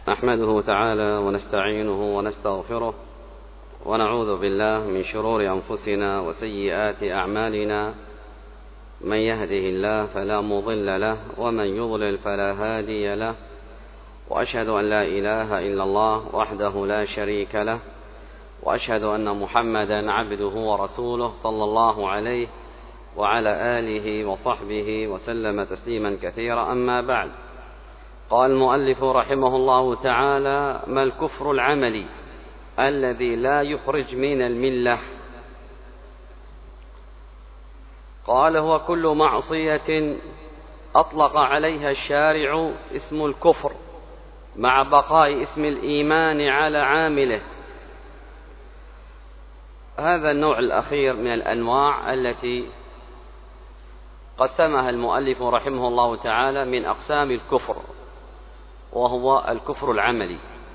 نحمده تعالى ونستعينه ونستغفره ونعوذ بالله من شرور أنفسنا وسيئات أعمالنا. من يهده الله فلا مضل له ومن يضلل فلا هادي له، وأشهد أن لا إله إلا الله وحده لا شريك له، وأشهد أن محمدا عبده ورسوله صلى الله عليه وعلى آله وصحبه وسلم تسليما كثيرا. أما بعد، قال المؤلف رحمه الله تعالى: ما الكفر العملي الذي لا يخرج من الملة؟ قال: هو كل معصية أطلق عليها الشارع اسم الكفر مع بقاء اسم الإيمان على عامله. هذا النوع الأخير من الأنواع التي قسمها المؤلف رحمه الله تعالى من أقسام الكفر، وهو الكفر العملي.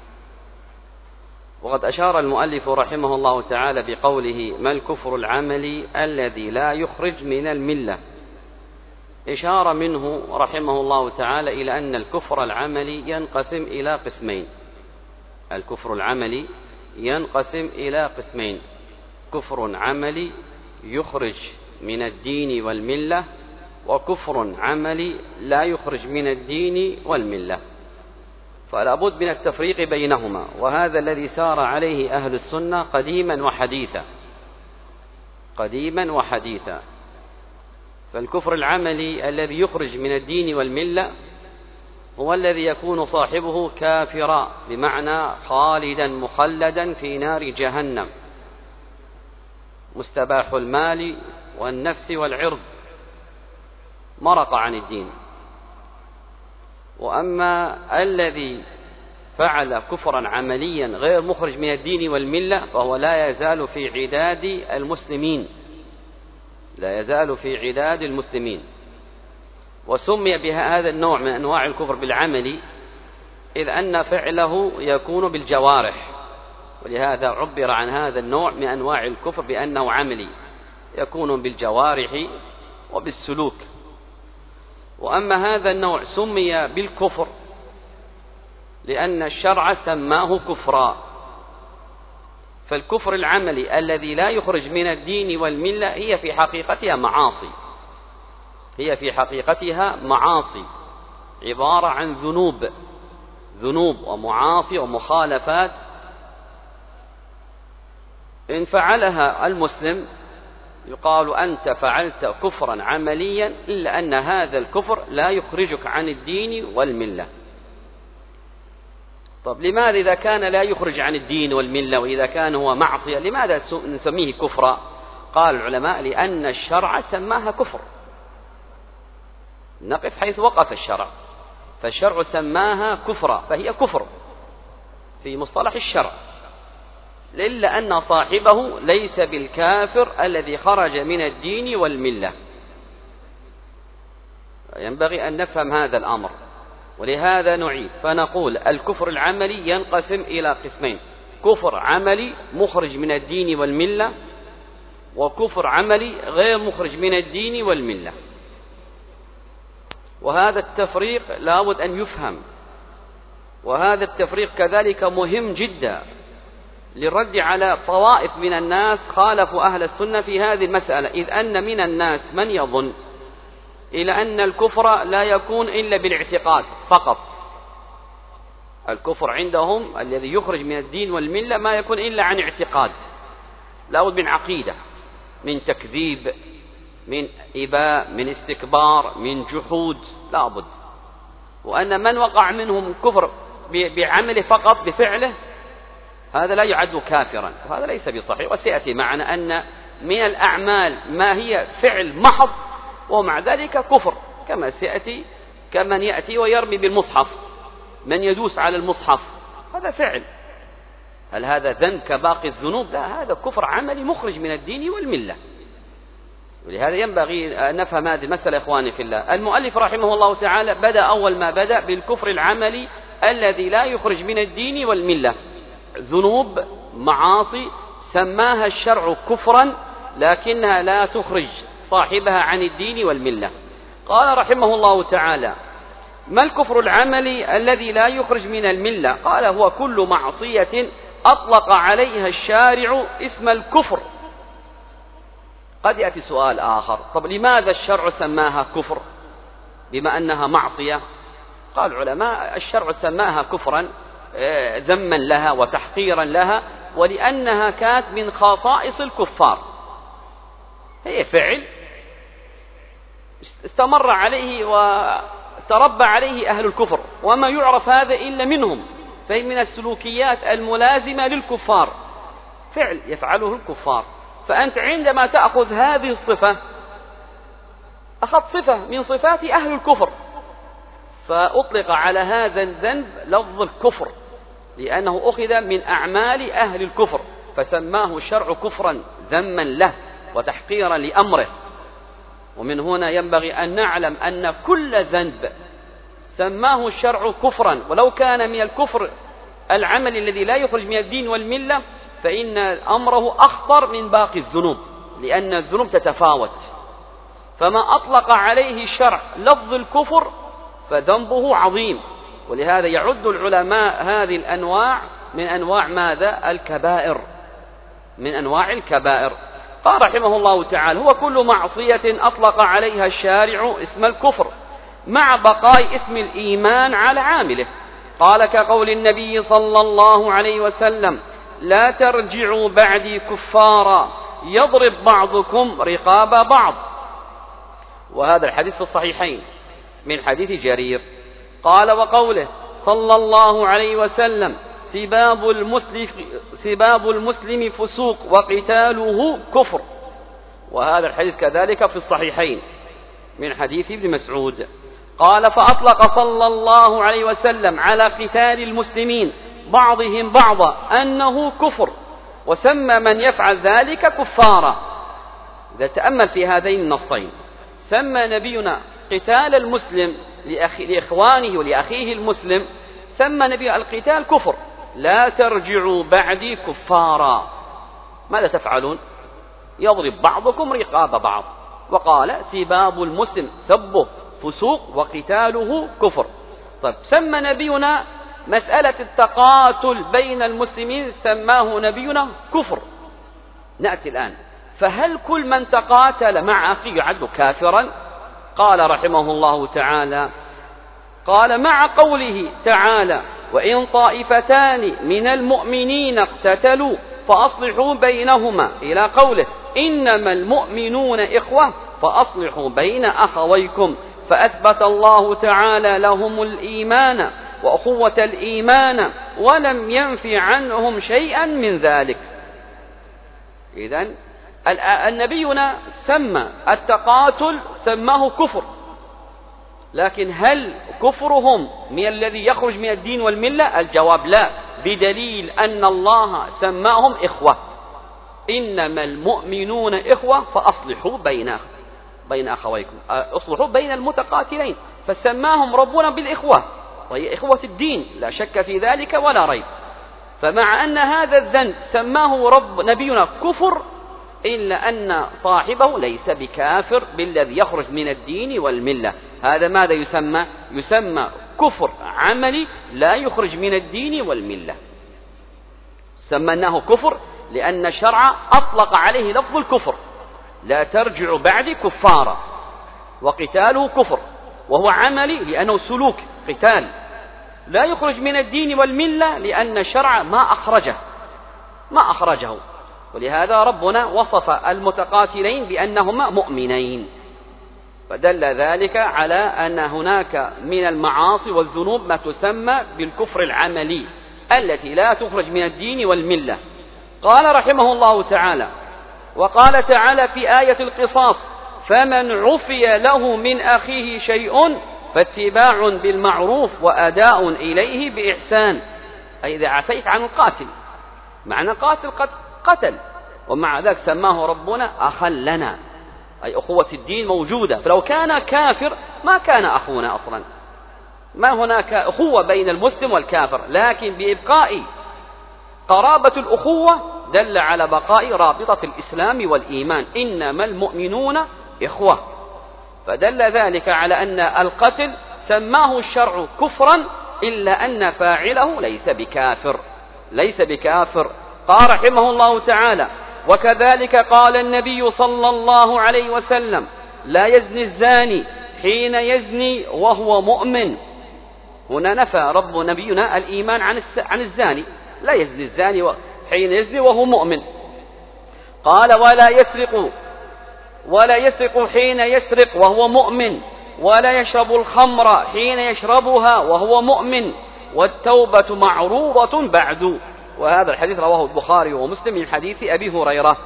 وقد أشار المؤلف رحمه الله تعالى بقوله: ما الكفر العملي الذي لا يخرج من الملة، إشارة منه رحمه الله تعالى إلى أن الكفر العملي ينقسم إلى قسمين. الكفر العملي ينقسم إلى قسمين: كفر عملي يخرج من الدين والملة، وكفر عملي لا يخرج من الدين والملة. فلا بد من التفريق بينهما، وهذا الذي سار عليه أهل السنة قديما وحديثا. فالكفر العملي الذي يخرج من الدين والملة هو الذي يكون صاحبه كافرا، بمعنى خالدا مخلدا في نار جهنم، مستباح المال والنفس والعرض، مرق عن الدين. وأما الذي فعل كفرا عمليا غير مخرج من الدين والملة فهو لا يزال في عداد المسلمين. وسمي بهذا النوع من أنواع الكفر بالعملي إذ أن فعله يكون بالجوارح، ولهذا عبر عن هذا النوع من أنواع الكفر بأنه عملي، يكون بالجوارح وبالسلوك. وأما هذا النوع سمي بالكفر لأن الشرع سماه كفرا. فالكفر العملي الذي لا يخرج من الدين والملة هي في حقيقتها معاصي، عبارة عن ذنوب ومعاصي ومخالفات إن فعلها المسلم يقال: أنت فعلت كفرا عمليا، إلا أن هذا الكفر لا يخرجك عن الدين والملة. طب لماذا إذا كان لا يخرج عن الدين والملة وإذا كان هو معصية لماذا نسميه كفرا؟ قال العلماء: لأن الشرع سماها كفر. نقف حيث وقف الشرع، فالشرع سماها كفرا، فهي كفر في مصطلح الشرع، إلا أن صاحبه ليس بالكافر الذي خرج من الدين والملة. ينبغي أن نفهم هذا الأمر، ولهذا نعيد فنقول: الكفر العملي ينقسم إلى قسمين: كفر عملي مخرج من الدين والملة، وكفر عملي غير مخرج من الدين والملة. وهذا التفريق لا بد أن يفهم، وهذا التفريق كذلك مهم جدا للرد على طوائف من الناس خالفوا أهل السنة في هذه المسألة. إذ أن من الناس من يظن إلى أن الكفر لا يكون إلا بالاعتقاد فقط. الكفر عندهم الذي يخرج من الدين والملة ما يكون إلا عن اعتقاد، لا بد من عقيدة، من تكذيب، من إباء، من استكبار، من جحود، لا بد. وأن من وقع منهم كفر بعمله فقط بفعله هذا لا يعد كافرا، وهذا ليس بصحيح. وسيأتي معنا أن من الأعمال ما هي فعل محض ومع ذلك كفر، كما سيأتي كمن يأتي ويرمي بالمصحف، من يدوس على المصحف هذا فعل. هل هذا ذنب كباقي الذنوب؟ لا، هذا كفر عملي مخرج من الدين والملة. ولهذا ينبغي أن نفهم هذه المسألة إخواني في الله. المؤلف رحمه الله تعالى بدأ أول ما بدأ بالكفر العملي الذي لا يخرج من الدين والملة، ذنوب معاصي سماها الشرع كفرا لكنها لا تخرج صاحبها عن الدين والملة. قال رحمه الله تعالى: ما الكفر العملي الذي لا يخرج من الملة؟ قال هو كل معصية أطلق عليها الشارع اسم الكفر. قد يأتي سؤال آخر: طب لماذا الشرع سماها كفر بما أنها معصية؟ قال العلماء: الشرع سماها كفرا ذما لها وتحقيرا لها، ولأنها كانت من خصائص الكفار، هي فعل استمر عليه وتربى عليه أهل الكفر، وما يعرف هذا إلا منهم، فهي من السلوكيات الملازمة للكفار، فعل يفعله الكفار. فأنت عندما تأخذ هذه الصفة أخذت صفة من صفات أهل الكفر، فأطلق على هذا الذنب لفظ الكفر لأنه أخذ من أعمال أهل الكفر، فسماه الشرع كفرا ذما له وتحقيرا لأمره. ومن هنا ينبغي أن نعلم أن كل ذنب سماه الشرع كفرا ولو كان من الكفر العمل الذي لا يخرج من الدين والملة، فإن أمره أخطر من باقي الذنوب، لأن الذنوب تتفاوت. فما أطلق عليه الشرع لفظ الكفر فذنبه عظيم، ولهذا يعد العلماء هذه الأنواع من أنواع ماذا؟ الكبائر، من أنواع الكبائر. قال رحمه الله تعالى: هو كل معصية أطلق عليها الشارع اسم الكفر مع بقاء اسم الإيمان على عامله. قال كقول النبي صلى الله عليه وسلم: لا ترجعوا بعدي كفارا يضرب بعضكم رقاب بعض. وهذا الحديث في الصحيحين من حديث جرير. قال وقوله صلى الله عليه وسلم: سباب المسلم فسوق وقتاله كفر. وهذا الحديث كذلك في الصحيحين من حديث ابن مسعود. قال فأطلق صلى الله عليه وسلم على قتال المسلمين بعضهم بعضا أنه كفر، وسمى من يفعل ذلك كفارا. إذا تأمل في هذين النصين، سمى نبينا قتال المسلم لإخوانه ولأخيه المسلم، سمى نبي القتال كفر. لا ترجعوا بعدي كفارا، ماذا تفعلون؟ يضرب بعضكم رقاب بعض. وقال سباب المسلم سبه فسوق وقتاله كفر. طيب سمى نبينا مسألة التقاتل بين المسلمين سماه نبينا كفر. نأتي الآن: فهل كل من تقاتل مع أخيه يعد كافرا؟ قال رحمه الله تعالى: قال مع قوله تعالى: وإن طائفتان من المؤمنين اقتتلوا فأصلحوا بينهما، إلى قوله: إنما المؤمنون إخوة فأصلحوا بين أخويكم، فأثبت الله تعالى لهم الإيمان وأخوة الإيمان ولم ينف عنهم شيئا من ذلك. إذن النبينا سمى التقاتل سماه كفر، لكن هل كفرهم من الذي يخرج من الدين والملة؟ الجواب لا، بدليل أن الله سماهم إخوة. إنما المؤمنون إخوة فأصلحوا بين أخويكم، أصلحوا بين المتقاتلين، فسماهم ربنا بالإخوة، وهي إخوة الدين لا شك في ذلك ولا ريب. فمع أن هذا الذنب سماه نبينا كفر، إلا أن صاحبه ليس بكافر بالذي يخرج من الدين والملة. هذا ماذا يسمى؟ يسمى كفر عملي لا يخرج من الدين والملة. سمناه كفر لأن الشرع أطلق عليه لفظ الكفر: لا ترجع بعد كفارا، وقتاله كفر، وهو عملي لأنه سلوك قتال لا يخرج من الدين والملة، لأن الشرع ما أخرجه. ولهذا ربنا وصف المتقاتلين بأنهما مؤمنين، فدل ذلك على أن هناك من المعاصي والذنوب ما تسمى بالكفر العملي التي لا تخرج من الدين والملة. قال رحمه الله تعالى: وقال تعالى في آية القصاص: فمن عفي له من أخيه شيء فاتباع بالمعروف وأداء إليه بإحسان. أي إذا عفيت عن القاتل، معنى قاتل قد قتل، ومع ذلك سماه ربنا أخا لنا، أي أخوة الدين موجودة. فلو كان كافر ما كان أخونا أصلا، ما هناك أخوة بين المسلم والكافر، لكن بإبقاء قرابة الأخوة دل على بقاء رابطة الإسلام والإيمان. إنما المؤمنون إخوة، فدل ذلك على أن القتل سماه الشرع كفرا إلا أن فاعله ليس بكافر. قال رحمه الله تعالى: وكذلك قال النبي صلى الله عليه وسلم: لا يزني الزاني حين يزني وهو مؤمن. هنا نفى رب نبينا الإيمان عن الزاني، لا يزني الزاني حين يزني وهو مؤمن. قال: ولا يسرق حين يسرق وهو مؤمن، ولا يشرب الخمر حين يشربها وهو مؤمن، والتوبة معروضة بعد. وهذا الحديث رواه البخاري ومسلم من حديث أبي هريرة.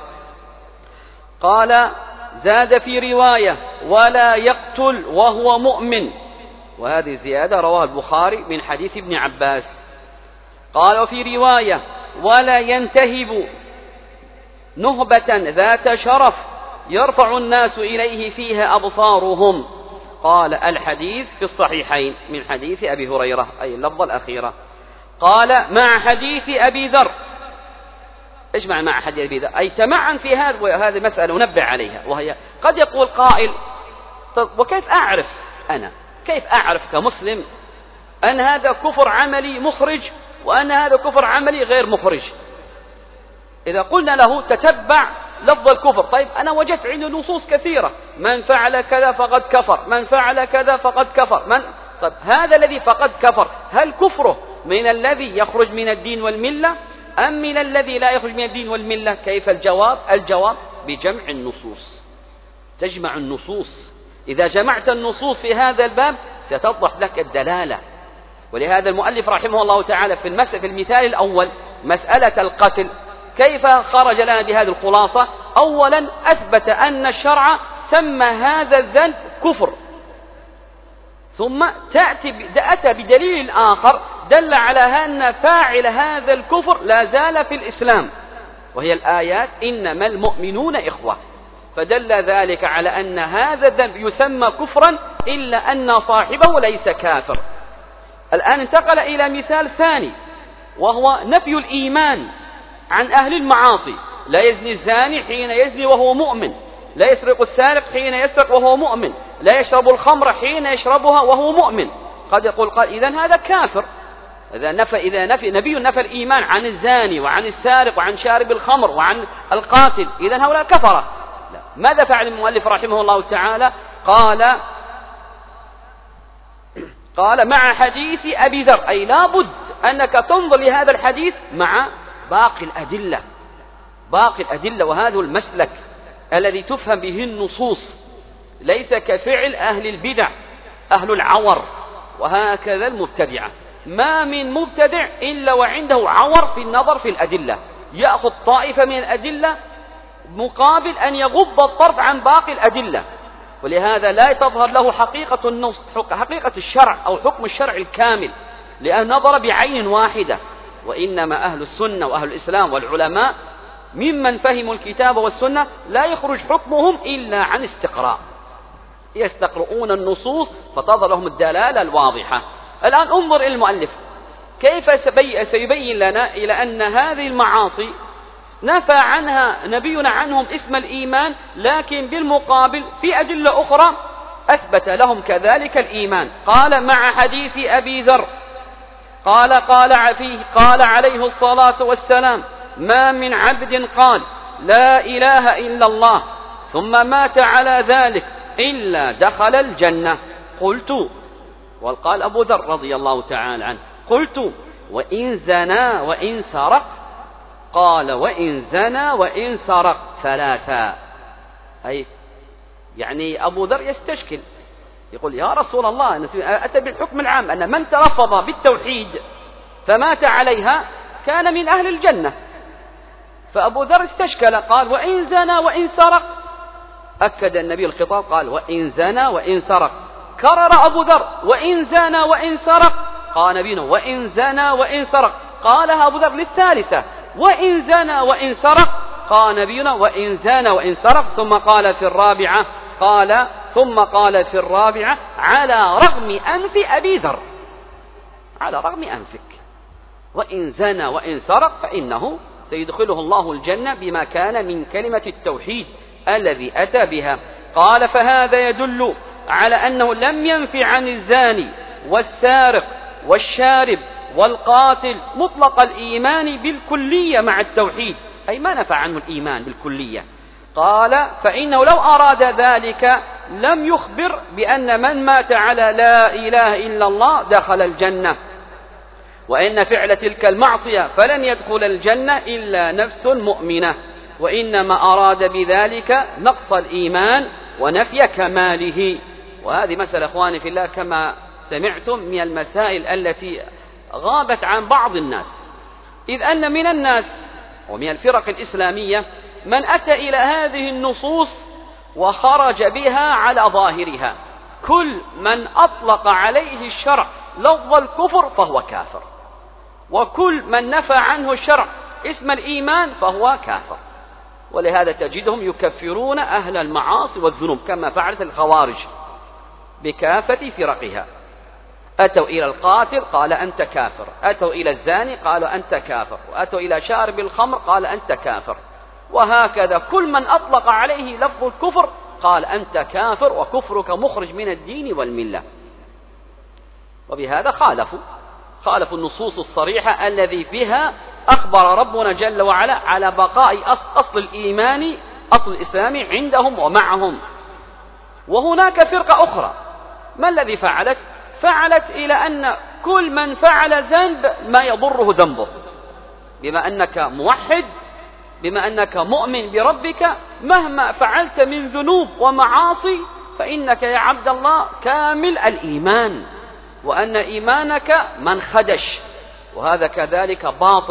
قال: زاد في رواية: ولا يقتل وهو مؤمن، وهذه زيادة رواها البخاري من حديث ابن عباس. قال: وفي رواية: ولا ينتهب نهبة ذات شرف يرفع الناس إليه فيها أبصارهم. قال: الحديث في الصحيحين من حديث أبي هريرة، أي اللفظة الأخيرة. قال: مع حديث أبي ذر. إيش مع حديث أبي ذر؟ أي تمعن في هذا، وهذه مسألة ننبه عليها، وهي قد يقول قائل: طب وكيف أعرف أنا، كيف أعرف كمسلم أن هذا كفر عملي مخرج وأن هذا كفر عملي غير مخرج؟ إذا قلنا له تتبع لفظ الكفر، طيب أنا وجدت عنده نصوص كثيرة: من فعل كذا فقد كفر، من فعل كذا فقد كفر، طيب هذا الذي فقد كفر هل كفره من الذي يخرج من الدين والملة أم من الذي لا يخرج من الدين والملة؟ كيف الجواب؟ الجواب بجمع النصوص. تجمع النصوص، إذا جمعت النصوص في هذا الباب ستوضح لك الدلالة. ولهذا المؤلف رحمه الله تعالى في المثال الأول مسألة القتل كيف خرج لنا بهذه الخلاصة؟ أولا أثبت أن الشرع سمى هذا الذنب كفر، ثم أتى بدليل آخر دل على أن فاعل هذا الكفر لا زال في الإسلام، وهي الآيات: إنما المؤمنون إخوة. فدل ذلك على أن هذا الذنب يسمى كفرا إلا أن صاحبه ليس كافر. الآن انتقل إلى مثال ثاني، وهو نفي الإيمان عن أهل المعاصي: لا يزني الزاني حين يزني وهو مؤمن، لا يسرق السارق حين يسرق وهو مؤمن، لا يشرب الخمر حين يشربها وهو مؤمن. قد يقول قال: إذن هذا كافر. إذا نبي نفى الإيمان عن الزاني وعن السارق وعن شارب الخمر وعن القاتل، إذن هؤلاء كفرة. لا. ماذا فعل المؤلف رحمه الله تعالى؟ قال: مع حديث أبي ذر، أي لا بد أنك تنظر لهذا الحديث مع باقي الأدلة، وهذا المسلك الذي تفهم به النصوص، ليس كفعل أهل البدع أهل العور، وهكذا المبتدعة. ما من مبتدع إلا وعنده عور في النظر في الأدلة، يأخذ طائفة من الأدلة مقابل أن يغض الطرف عن باقي الأدلة، ولهذا لا تظهر له حقيقة الشرع أو حكم الشرع الكامل، لأن نظر بعين واحدة. وإنما أهل السنة وأهل الإسلام والعلماء ممن فهموا الكتاب والسنة لا يخرج حكمهم إلا عن استقراء، يستقرؤون النصوص فتظهر لهم الدلالة الواضحة. الآن انظر إلى المؤلف كيف سيبين لنا إلى أن هذه المعاصي نفى عنها نبينا عنهم اسم الإيمان، لكن بالمقابل في أدلة أخرى أثبت لهم كذلك الإيمان. قال: مع حديث أبي ذر قال عليه الصلاة والسلام: ما من عبد قال لا إله إلا الله ثم مات على ذلك إلا دخل الجنة. قلت، وقال أبو ذر رضي الله تعالى عنه: قلت: وإن زنى وإن سرق؟ قال: وإن زنى وإن سرق ثلاثا. أي يعني أبو ذر يستشكل، يقول: يا رسول الله، أتى بالحكم العام أن من تلفظ بالتوحيد فمات عليها كان من أهل الجنة. فأبو ذر استشكل، قال: وإن زنى وإن سرق؟ أكد النبي الخطاب، قال: وإن زنى وإن سرق. كرر أبو ذر: وإن زنى وإن سرق؟ قال نبينا: وإن زنى وإن سرق. قالها أبو ذر للثالثة: وإن زنى وإن سرق؟ قال نبينا: وإن زنى وإن سرق. ثم قال في الرابعة: على رغم أنف أبي ذر، على رغم أنفك، وإن زنى وإن سرق فإنه سيدخله الله الجنة بما كان من كلمة التوحيد الذي أتى بها. قال: فهذا يدل على أنه لم ينفي عن الزاني والسارق والشارب والقاتل مطلق الإيمان بالكلية مع التوحيد، أي ما نفى عنه الإيمان بالكلية. قال فإنه لو أراد ذلك لم يخبر بأن من مات على لا إله إلا الله دخل الجنة، وإن فعل تلك المعصية فلن يدخل الجنة إلا نفس مؤمنة، وإنما أراد بذلك نقص الإيمان ونفي كماله. وهذه مسألة إخواني في الله كما سمعتم من المسائل التي غابت عن بعض الناس، إذ أن من الناس ومن الفرق الإسلامية من أتى إلى هذه النصوص وخرج بها على ظاهرها. كل من أطلق عليه الشرع لفظ الكفر فهو كافر، وكل من نفى عنه الشرع اسم الإيمان فهو كافر. ولهذا تجدهم يكفرون أهل المعاصي والذنوب كما فعلت الخوارج بكافة فرقها. أتوا إلى القاتل قال أنت كافر، أتوا إلى الزاني قالوا أنت كافر، وأتوا إلى شارب الخمر قال أنت كافر، وهكذا كل من أطلق عليه لفظ الكفر قال أنت كافر وكفرك مخرج من الدين والملة. وبهذا خالفوا النصوص الصريحة الذي فيها أخبر ربنا جل وعلا على بقاء أصل الإيمان أصل الإسلام عندهم ومعهم. وهناك فرقة أخرى ما الذي فعلت إلى أن كل من فعل ذنب ما يضره ذنبه، بما أنك موحد، بما أنك مؤمن بربك، مهما فعلت من ذنوب ومعاصي فإنك يا عبد الله كامل الإيمان، وأن إيمانك من خدش، وهذا كذلك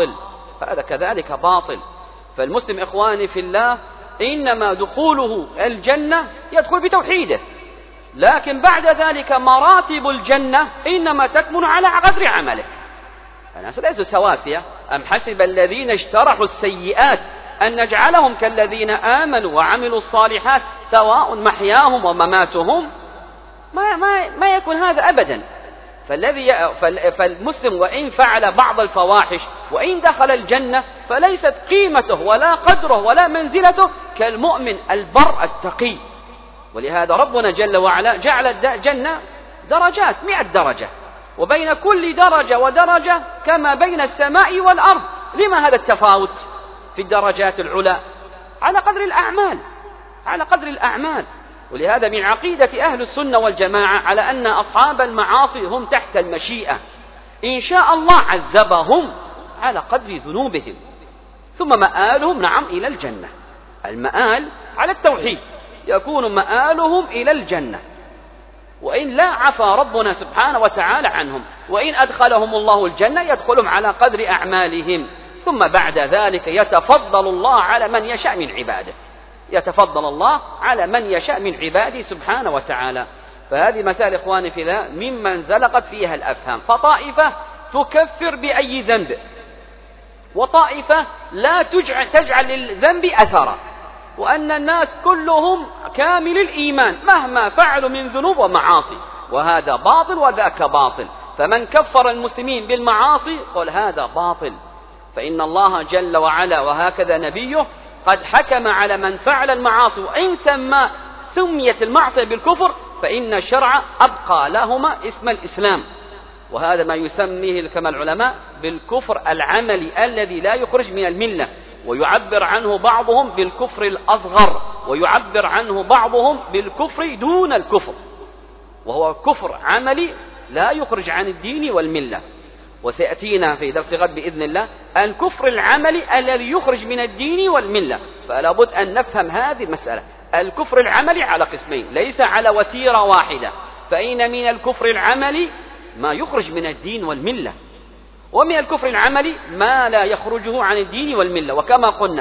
باطل. فالمسلم إخواني في الله إنما دخوله الجنة يدخل بتوحيده، لكن بعد ذلك مراتب الجنة إنما تكمن على قدر عمله. الناس ليسوا سواسية. أم حسب الذين اجترحوا السيئات أن نجعلهم كالذين آمنوا وعملوا الصالحات سواء محياهم ومماتهم؟ ما يكون هذا أبدا. فالمسلم وإن فعل بعض الفواحش وإن دخل الجنة فليست قيمته ولا قدره ولا منزلته كالمؤمن البر التقي. ولهذا ربنا جل وعلا جعل الجنة درجات 100 درجة، وبين كل درجة ودرجة كما بين السماء والأرض. لما هذا التفاوت في الدرجات العلى؟ على قدر الأعمال. ولهذا من عقيدة أهل السنة والجماعة على أن أصحاب المعاصي هم تحت المشيئة، إن شاء الله عذبهم على قدر ذنوبهم، ثم مآلهم إلى الجنة. المآل على التوحيد يكون مآلهم إلى الجنة، وإن لا عفى ربنا سبحانه وتعالى عنهم، وإن أدخلهم الله الجنة يدخلهم على قدر أعمالهم، ثم بعد ذلك يتفضل الله على من يشاء من عباده سبحانه وتعالى. فهذه مسائل إخواني في الله ممن زلقت فيها الأفهام. فطائفة تكفر بأي ذنب، وطائفة لا تجعل للذنب أثرا، وأن الناس كلهم كامل الإيمان مهما فعلوا من ذنوب ومعاصي، وهذا باطل وذاك باطل. فمن كفر المسلمين بالمعاصي قل هذا باطل، فإن الله جل وعلا وهكذا نبيه قد حكم على من فعل المعاصي، وإن سميت المعصية بالكفر فإن الشرع أبقى لهما اسم الإسلام. وهذا ما يسميه كما العلماء بالكفر العملي الذي لا يخرج من الملة، ويعبر عنه بعضهم بالكفر الأصغر، ويعبر عنه بعضهم بالكفر دون الكفر، وهو كفر عملي لا يخرج عن الدين والملة. وسيأتينا في درس غد بإذن الله الكفر العملي الذي يخرج من الدين والملة. فلا بد أن نفهم هذه المسألة. الكفر العملي على قسمين، ليس على وتيرة واحدة. فإن من الكفر العملي ما يخرج من الدين والملة، ومن الكفر العملي ما لا يخرجه عن الدين والملة. وكما قلنا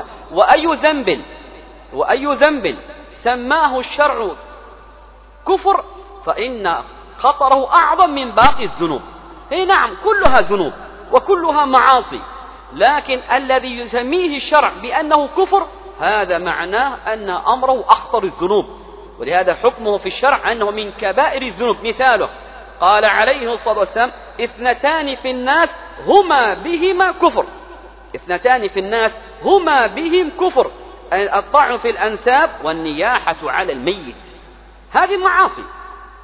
وأي ذنب سماه الشرع كفر فإن خطره أعظم من باقي الذنوب. نعم كلها ذنوب وكلها معاصي، لكن الذي يسميه الشرع بأنه كفر هذا معناه أن أمره أخطر الذنوب، ولهذا حكمه في الشرع أنه من كبائر الذنوب. مثاله قال عليه الصلاة والسلام 2 في الناس هما بهما كفر، 2 في الناس هما بهم كفر، الطعن في الأنساب والنياحة على الميت. هذه معاصي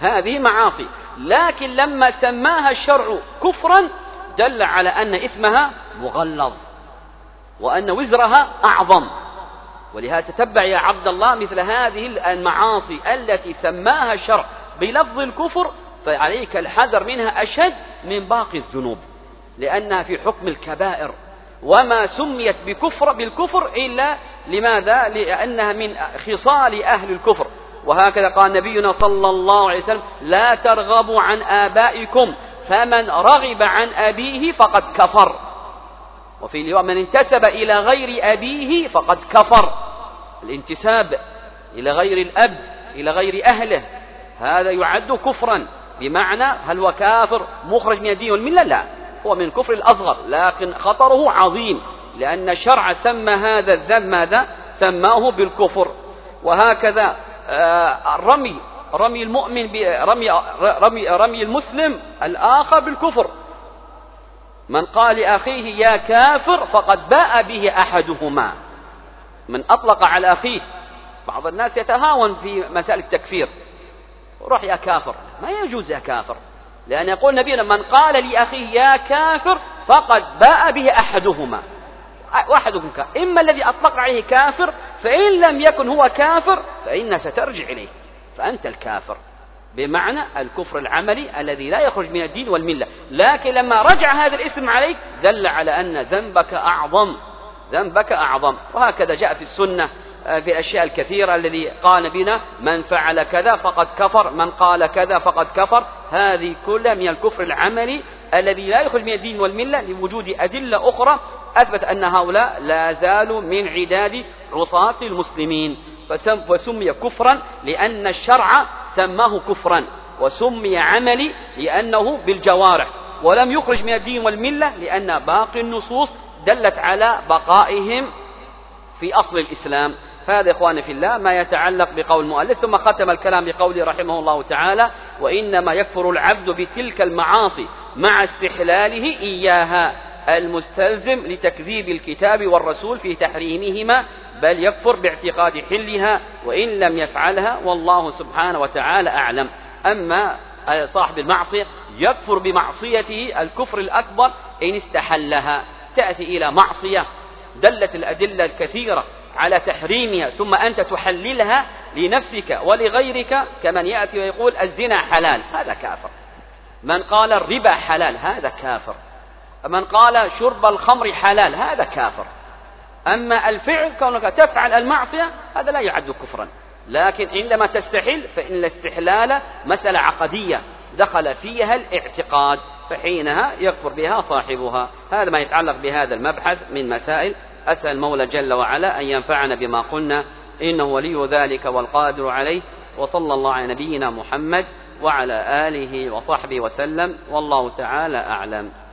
هذه معاصي، لكن لما سماها الشرع كفرا دل على أن إثمها مغلظ وأن وزرها أعظم. ولهذا تتبع يا عبد الله مثل هذه المعاصي التي سماها الشرع بلفظ الكفر، فعليك الحذر منها أشد من باقي الذنوب، لأنها في حكم الكبائر. وما سميت بالكفر إلا لماذا؟ لأنها من خصال أهل الكفر. وهكذا قال نبينا صلى الله عليه وسلم: لا ترغبوا عن آبائكم فمن رغب عن أبيه فقد كفر. وفي اليوم: من انتسب إلى غير أبيه فقد كفر. الانتساب إلى غير الأب إلى غير أهله هذا يعد كفرا، بمعنى هل هو كافر مخرج من الدين والملة؟ لا، هو من كفر الأصغر، لكن خطره عظيم، لأن الشرع سمى هذا الذنب ماذا؟ سماه بالكفر. وهكذا رمي المؤمن رمي المسلم الآخر بالكفر. من قال لأخيه يا كافر فقد باء به أحدهما. من أطلق على أخيه، بعض الناس يتهاون في مسائل التكفير، روح يا كافر، ما يجوز يا كافر، لأن يقول نبينا: من قال لأخيه يا كافر فقد باء به أحدهما. واحدكم كافر، إما الذي أطلق عليه كافر، فإن لم يكن هو كافر فإنها سترجع إليه، فأنت الكافر، بمعنى الكفر العملي الذي لا يخرج من الدين والملة. لكن لما رجع هذا الاسم عليك دل على أن ذنبك أعظم. وهكذا جاء في السنة في الأشياء الكثيرة الذي قال بنا: من فعل كذا فقد كفر، من قال كذا فقد كفر. هذه كلها من الكفر العملي الذي لا يخرج من الدين والملة، لوجود أدلة أخرى أثبت أن هؤلاء لا زالوا من عداد عصاة المسلمين. فسمي كفرا لأن الشرع سماه كفرا، وسمي عملي لأنه بالجوارح، ولم يخرج من الدين والملة لأن باقي النصوص دلت على بقائهم في أصل الإسلام. هذا إخواني في الله ما يتعلق بقول المؤلف. ثم ختم الكلام بقوله رحمه الله تعالى: وإنما يكفر العبد بتلك المعاصي مع استحلاله إياها المستلزم لتكذيب الكتاب والرسول في تحريمهما، بل يكفر باعتقاد حلها وإن لم يفعلها، والله سبحانه وتعالى أعلم. أما صاحب المعصية يكفر بمعصيته الكفر الأكبر إن استحلها. تأتي إلى معصية دلت الأدلة الكثيرة على تحريمها، ثم أنت تحللها لنفسك ولغيرك، كمن يأتي ويقول الزنا حلال، هذا كافر. من قال الربا حلال، هذا كافر. من قال شرب الخمر حلال، هذا كافر. أما الفعل كونك تفعل المعصية هذا لا يعد كفرا، لكن عندما تستحل فإن الاستحلال مسألة عقدية دخل فيها الاعتقاد، فحينها يكفر بها صاحبها. هذا ما يتعلق بهذا المبحث من مسائل. أسأل المولى جل وعلا أن ينفعنا بما قلنا، إنه ولي ذلك والقادر عليه. وصلى الله على نبينا محمد وعلى آله وصحبه وسلم، والله تعالى أعلم.